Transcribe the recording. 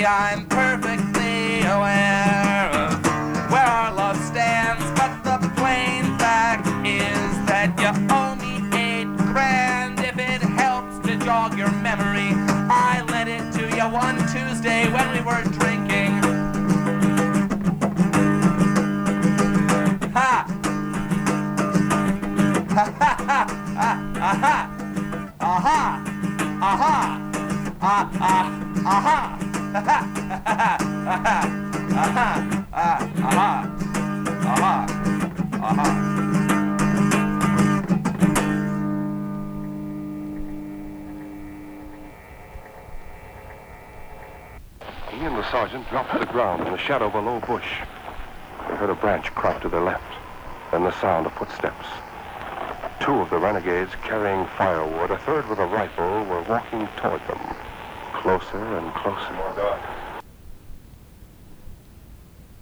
see I'm perfectly aware of where our love stands, but the plain fact is that you owe me $8,000. If it helps to jog your memory, I lent it to you one Tuesday when we were drinking. Ha! Ha ha ha ha! Aha! Aha! Aha! Ah ah! Aha! Aha! Aha! Aha! Aha! Aha! Aha! He and the sergeant dropped to the ground in the shadow of a low bush. They heard a branch crack to their left, then the sound of footsteps. Two of the renegades carrying firewood, a third with a rifle, were walking toward them, closer and closer.